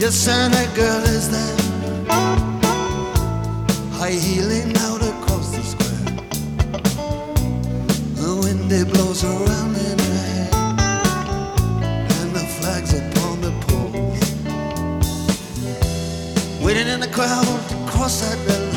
Yes, and that girl is there, high heeling out across the square. The wind it blows around in her hair, and the flags upon the poles. Waiting in the crowd to cross that red line.